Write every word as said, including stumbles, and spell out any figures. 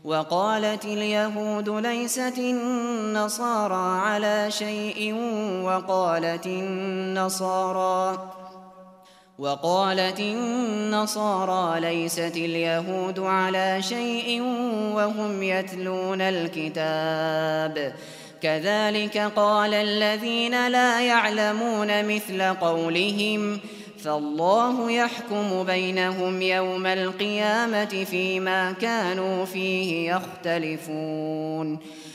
وقالت اليهود ليست النصارى على شيء وقالت النصارى وقالت النصارى ليست اليهود على شيء وهم يتلون الكتاب كذلك قال الذين لا يعلمون مثل قولهم فالله يحكم بينهم يوم القيامة فيما كانوا فيه يختلفون